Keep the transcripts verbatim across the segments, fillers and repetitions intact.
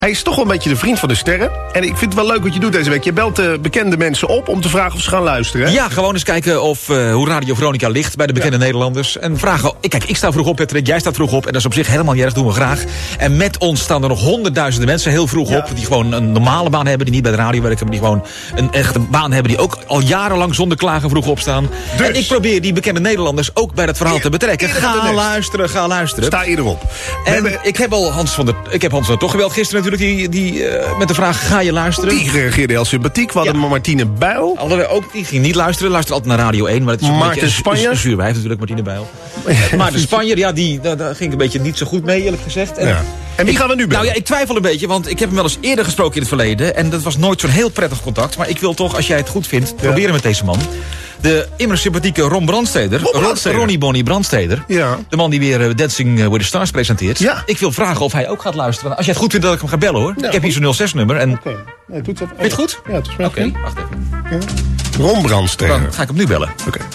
Hij is toch wel een beetje de vriend van de sterren. En ik vind het wel leuk wat je doet deze week. Je belt uh, bekende mensen op om te vragen of ze gaan luisteren. Hè? Ja, gewoon eens kijken of, uh, hoe Radio Veronica ligt bij de bekende ja. Nederlanders. En vragen, kijk, ik sta vroeg op, Patrick, jij staat vroeg op. En dat is op zich helemaal niet erg, doen we graag. En met ons staan er nog honderdduizenden mensen heel vroeg ja. op. Die gewoon een normale baan hebben, die niet bij de radio werken. Maar die gewoon een echte baan hebben. Die ook al jarenlang zonder klagen vroeg opstaan. Dus. En ik probeer die bekende Nederlanders ook bij dat verhaal te betrekken. Ga luisteren, ga luisteren. Sta je erop. En hebben... ik heb al Hans van der, ik heb Hans van der Toch gebeld gisteren natuurlijk. Die, die uh, met de vraag, ga je luisteren? Die reageerde heel sympathiek. We hadden ja. Martine Bijl. Hadden we ook, die ging niet luisteren. Luisterde altijd naar Radio één. Maar het is Maarten Spanjer. Een zuurwijf natuurlijk, Martine Bijl. Maar de Spanjer, ja, die, daar, daar ging een beetje niet zo goed mee, eerlijk gezegd. En, ja. en wie gaan we nu bellen? Nou ja, ik twijfel een beetje, want ik heb hem wel eens eerder gesproken in het verleden. En dat was nooit zo'n heel prettig contact. Maar ik wil toch, als jij het goed vindt, ja. proberen met deze man. De immer sympathieke Ron Brandsteder. Ron Brandsteder. Ronnie Bonnie Brandsteder. Ja. De man die weer uh, Dancing with the Stars presenteert. Ja. Ik wil vragen of hij ook gaat luisteren. Als jij het goed vindt dat ik hem ga bellen, hoor. Ja, ik heb hier zo'n nul zes nummer. En... Oké. Okay. Nee, doet het Vind je het goed? Ja, het is Oké, okay, wacht even. Ja. Ron Brandsteder. Dan ga ik hem nu bellen. Oké. Okay.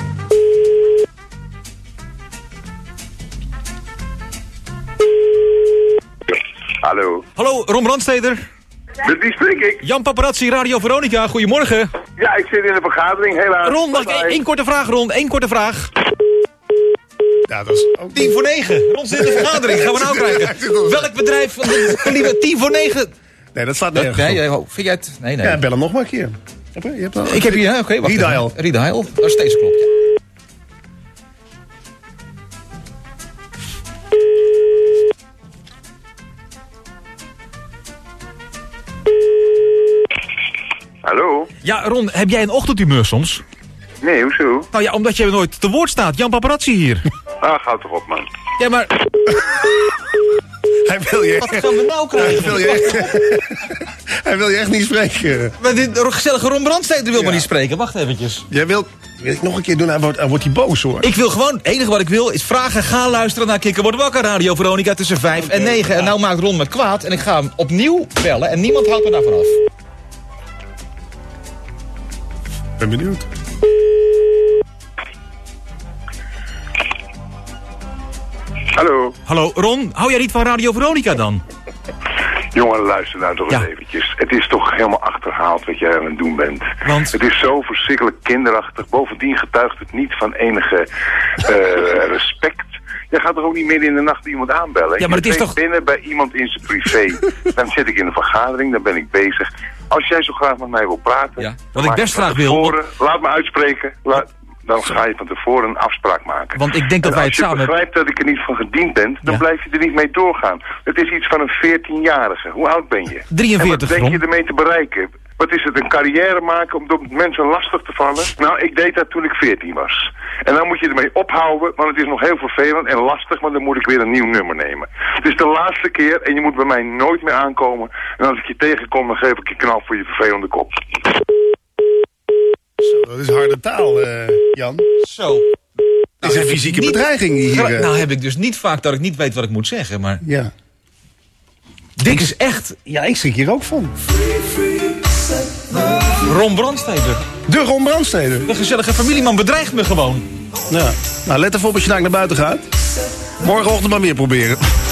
Hallo. Hallo, Ron Brandsteder. Met wie spreek ik? Jan Paparazzi, Radio Veronica. Goedemorgen. Ja, ik zit in een vergadering, helaas. Ron, mag ik één korte vraag, Ron? Eén korte vraag. Ja, dat is ook... Tien voor negen. Ron zit in de vergadering. Gaan we nou krijgen. Welk bedrijf van de lieve tien voor negen? Nee, dat staat nergens Nee, nee, vind jij het? Nee, nee. Ja, bel hem nog maar een keer. Je hebt al... Ik heb hier, ja, oké, okay, wacht Redial. even. Redial. Dat is steeds klopt, ja. Hallo? Ja, Ron, heb jij een ochtendhumeur soms? Nee, hoezo? Nou ja, omdat je nooit te woord staat. Jan Paparazzi hier. Ah, ga toch op, man. Ja, maar... Hij wil je... Wat gaan we nou krijgen? Hij wil je echt, Hij wil je echt niet spreken. Maar dit gezellige Ron Brandsteder wil ja. maar niet spreken. Wacht eventjes. Jij wilt... Wil ik nog een keer doen? Hij wordt, hij wordt hij boos, hoor. Ik wil gewoon... Het enige wat ik wil is vragen. Ga luisteren naar Kikker Wordt Wakker. Radio Veronica tussen vijf okay. en negen. Ja. En nou maakt Ron me kwaad. En ik ga hem opnieuw bellen. En niemand houdt me daarvan af. Ik ben benieuwd. Hallo. Hallo, Ron. Hou jij niet van Radio Veronica dan? Jongen, luister nou toch ja. eens eventjes. Het is toch helemaal achterhaald wat jij aan het doen bent. Want? Het is zo verschrikkelijk kinderachtig. Bovendien getuigt het niet van enige uh, respect. Jij gaat toch ook niet midden in de nacht iemand aanbellen? Ja, maar het is toch... binnen bij iemand in zijn privé. Dan zit ik in een vergadering, dan ben ik bezig. Als jij zo graag met mij wil praten... Ja, wat ik best graag wil... Want... Laat me uitspreken. Laat... Dan ga je van tevoren een afspraak maken. Want ik denk dat en wij het samen... als je begrijpt dat ik er niet van gediend ben, dan ja. blijf je er niet mee doorgaan. Het is iets van een veertienjarige. Hoe oud ben je? drieënveertig, en wat denk je ermee te bereiken? Wat is het, een carrière maken om door mensen lastig te vallen? Nou, ik deed dat toen ik veertien was. En dan moet je ermee ophouden, want het is nog heel vervelend en lastig, want dan moet ik weer een nieuw nummer nemen. Het is de laatste keer en je moet bij mij nooit meer aankomen. En als ik je tegenkom, dan geef ik je knal voor je vervelende kop. Zo, dat is harde taal, uh, Jan. Zo. Het is een fysieke niet... bedreiging hier. Uh... Nou heb ik dus niet vaak dat ik niet weet wat ik moet zeggen, maar... Ja. Dit is echt... Ja, ik schrik hier ook van. Ron Brandsteder. De Ron Brandsteder. De gezellige familieman bedreigt me gewoon. Ja. Nou, let even op als je daar naar buiten gaat. Morgenochtend maar meer proberen.